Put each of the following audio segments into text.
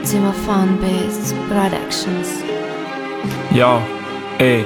Dima Fan Beats Productions. Йоу, эй.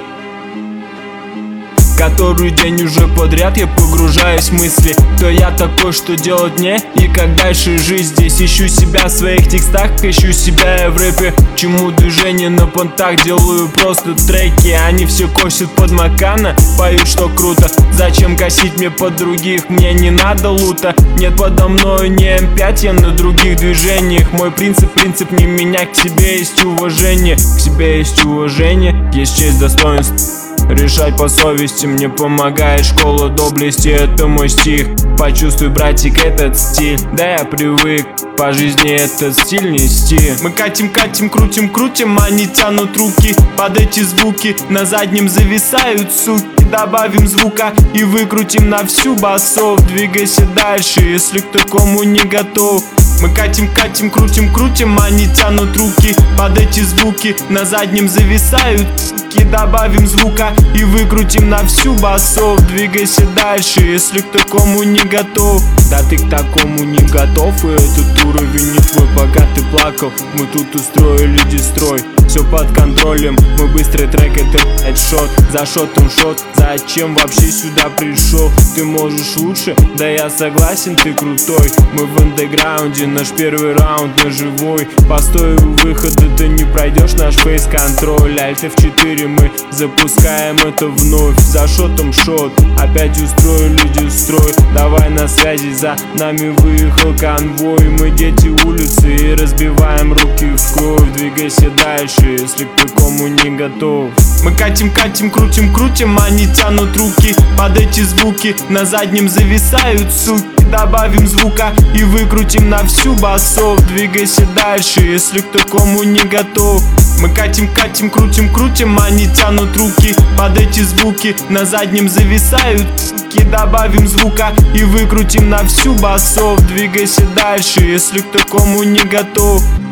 Который день уже подряд я погружаюсь в мысли. Кто я такой, что делать мне и как дальше жить здесь. Ищу себя в своих текстах, ищу себя я в рэпе. Чему движение на понтах, делаю просто треки. Они все косят под Макана, поют, что круто. Зачем косить мне под других, мне не надо лута. Нет подо мной не М5, я на других движениях. Мой принцип не меня, к себе есть уважение. К себе есть уважение, есть честь, достоинство. Решать по совести мне помогает школа доблести, это мой стих. Почувствуй, братик, этот стиль. Да, я привык по жизни этот стиль нести. Мы катим, крутим, они тянут руки под эти звуки. На заднем зависают, суки. Добавим звука и выкрутим на всю басов. Двигайся дальше, если к такому не готов. Мы катим, крутим, они тянут руки под эти звуки. На заднем зависают, суки. Добавим звука и выкрутим на всю басов. Двигайся дальше, если к такому не готов. Да ты к такому не готов, и этот уровень не твой. Пока ты плакал, мы тут устроили дестрой. Все под контролем, мы быстрый трек, это хедшот. За шотом шот, зачем вообще сюда пришел? Ты можешь лучше? Да я согласен, ты крутой. Мы в андеграунде, наш первый раунд на живой. Постой у выхода, ты не пройдешь наш фейс-контроль. Альт F4 мы запускаем это вновь. За шотом шот, опять устроили дестрой. Давай на связи, за нами выехал конвой. Мы дети улицы и разбиваем руки в кровь. Двигайся дальше, если к такому не готов. Мы катим, крутим, они тянут руки под эти звуки. На заднем зависают, суки. Добавим звука и выкрутим на всю басов. Двигайся дальше, если к такому не готов. Мы катим, крутим, они тянут руки под эти звуки. На заднем зависают, суки. Добавим звука и выкрутим на всю басов. Двигайся дальше, если к такому не готов.